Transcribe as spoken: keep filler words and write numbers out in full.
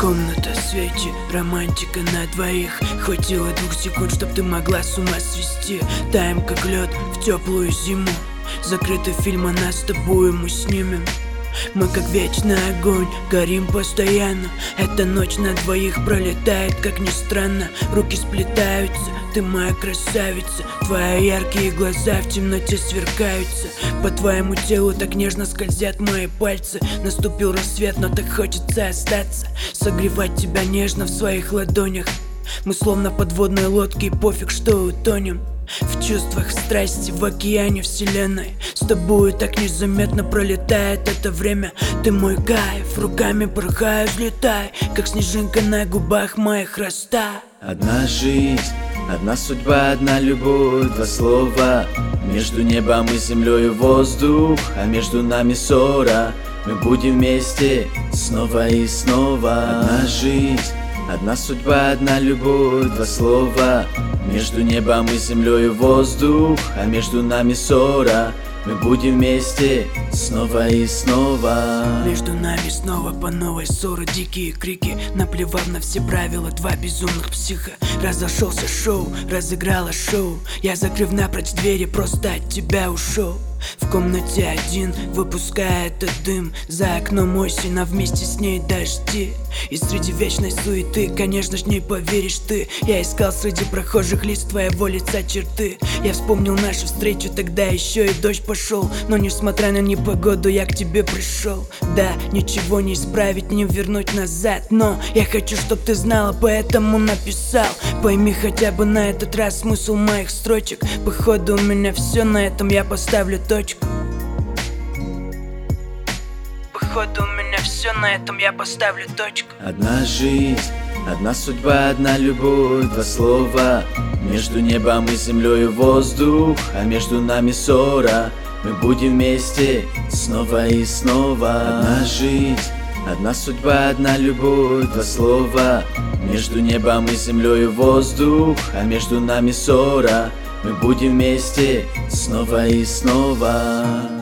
Комната, свечи, романтика на двоих. Хватило двух секунд, чтоб ты могла с ума свести. Таем как лед в теплую зиму. Закрытый фильм о нас с тобой мы снимем. Мы как вечный огонь, горим постоянно. Эта ночь на двоих пролетает, как ни странно. Руки сплетаются, ты моя красавица. Твои яркие глаза в темноте сверкаются. По твоему телу так нежно скользят мои пальцы. Наступил рассвет, но так хочется остаться. Согревать тебя нежно в своих ладонях. Мы словно подводные лодки, пофиг, что утонем. В чувствах, в страсти, в океане вселенной. С тобою так незаметно пролетает это время. Ты мой кайф, руками порхаю, взлетай, как снежинка на губах моих растает. Одна жизнь, одна судьба, одна любовь, два слова. Между небом и землей воздух, а между нами ссора. Мы будем вместе снова и снова. Одна жизнь, одна судьба, одна любовь, два слова. Между небом и землей воздух, а между нами ссора. Мы будем вместе снова и снова. Между нами снова по новой ссоры, дикие крики. Наплевав на все правила, два безумных психа. Разошелся шоу, разыграла шоу. Я, закрыв напрочь двери, просто от тебя ушел. В комнате один, выпуская этот дым. За окном осень, а вместе с ней дожди. И среди вечной суеты, конечно ж, не поверишь ты. Я искал среди прохожих лиц твоего лица черты. Я вспомнил нашу встречу, тогда еще и дождь пошел. Но несмотря на непогоду, я к тебе пришел. Да, ничего не исправить, не вернуть назад. Но я хочу, чтоб ты знала, поэтому написал. Пойми хотя бы на этот раз смысл моих строчек. Походу у меня все, на этом я поставлю точку. Походу у меня все, на этом я поставлю точку. Одна жизнь, одна судьба, одна любовь, два слова. Между небом и землей воздух, а между нами ссора. Мы будем вместе снова и снова. Одна жизнь, одна судьба, одна любовь, два слова. Между небом и землей воздух, а между нами ссора. Мы будем вместе снова и снова.